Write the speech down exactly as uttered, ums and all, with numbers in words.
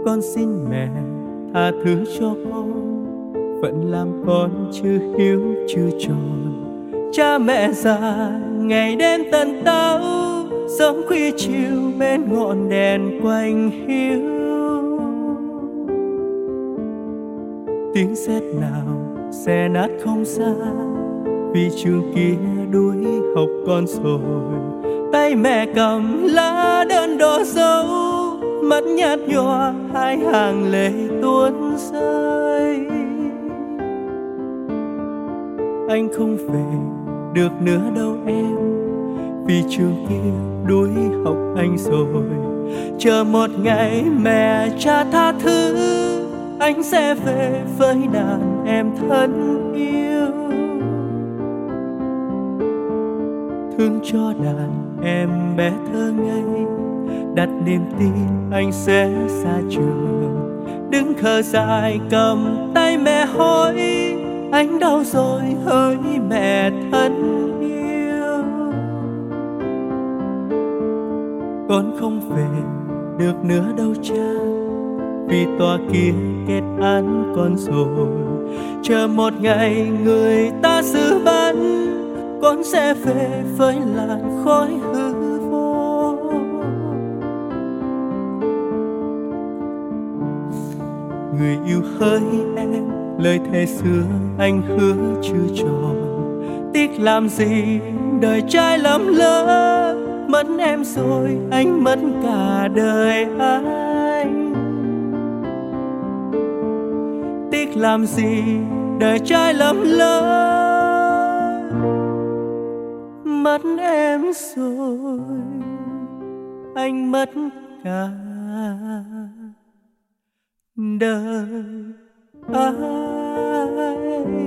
Con xin mẹ tha thứ cho con, vẫn làm con chưa hiếu chưa tròn. Cha mẹ già ngày đêm tận táo, sớm khuya chiều bên ngọn đèn quanh hiu. Tiếng sét nào xé nát không xa, vì trường kia đuổi học con rồi. Tay mẹ cầm lá đơn đỏ dấu, mắt nhạt nhòa hai hàng lệ tuôn rơi. Anh không về được nữa đâu em, vì trường kia đuổi học anh rồi. Chờ một ngày mẹ cha tha thứ, anh sẽ về với đàn em thân yêu. Thương cho đàn em bé thơ ngây, đặt niềm tin anh sẽ xa trường. Đứng khờ dại cầm tay mẹ hỏi, anh đau rồi hỡi mẹ thân yêu. Con không về được nữa đâu cha, vì tòa kia kết án con rồi. Chờ một ngày người ta xử bắn, con sẽ về với làn khói hư vô. Người yêu hỡi em, lời thề xưa anh hứa chưa tròn. Tiếc làm gì đời trai lắm lỡ, mất em rồi anh mất cả đời anh. Tiếc làm gì đời trai lắm lỡ, mất em rồi anh mất cả đời ai.